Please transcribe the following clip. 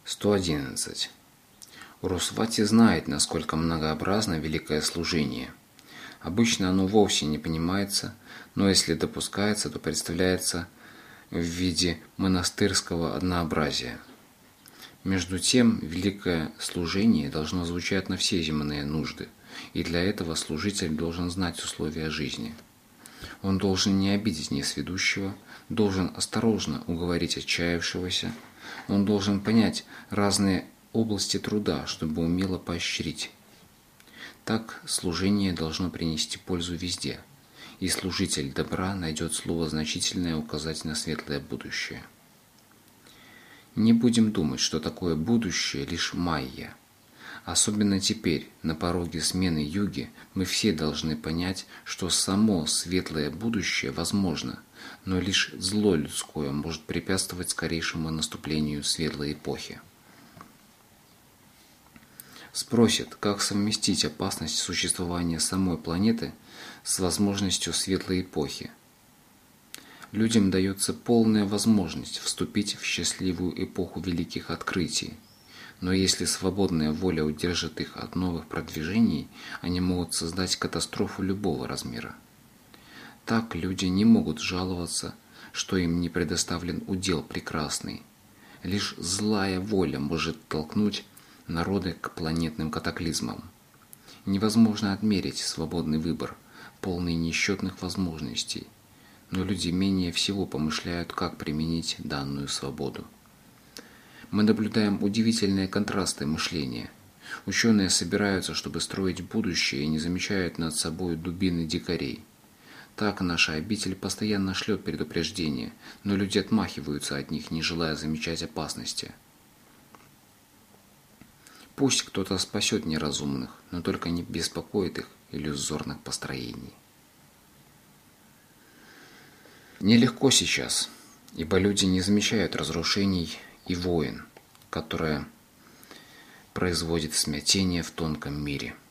111. Урусвати знает, насколько многообразно великое служение. Обычно оно вовсе не понимается, но если допускается, то представляется в виде монастырского однообразия. Между тем, великое служение должно звучать на все земные нужды, и для этого служитель должен знать условия жизни. Он должен не обидеть несведущего, должен осторожно уговорить отчаявшегося, он должен понять разные области труда, чтобы умело поощрить. Так служение должно принести пользу везде, и служитель добра найдет слово значительное указать на светлое будущее. Не будем думать, что такое будущее лишь майя. Особенно теперь, на пороге смены юги, мы все должны понять, что само светлое будущее возможно, но лишь зло людское может препятствовать скорейшему наступлению светлой эпохи. Спросят, как совместить опасность существования самой планеты с возможностью светлой эпохи. Людям дается полная возможность вступить в счастливую эпоху великих открытий, но если свободная воля удержит их от новых продвижений, они могут создать катастрофу любого размера. Так люди не могут жаловаться, что им не предоставлен удел прекрасный. Лишь злая воля может толкнуть народы к планетным катаклизмам. Невозможно отмерить свободный выбор, полный несчетных возможностей, но люди менее всего помышляют, как применить данную свободу. Мы наблюдаем удивительные контрасты мышления. Ученые собираются, чтобы строить будущее, и не замечают над собой дубины дикарей. Так наша обитель постоянно шлет предупреждения, но люди отмахиваются от них, не желая замечать опасности. Пусть кто-то спасет неразумных, но только не беспокоит их иллюзорных построений. Нелегко сейчас, ибо люди не замечают разрушений и войн, которое производит смятение в тонком мире.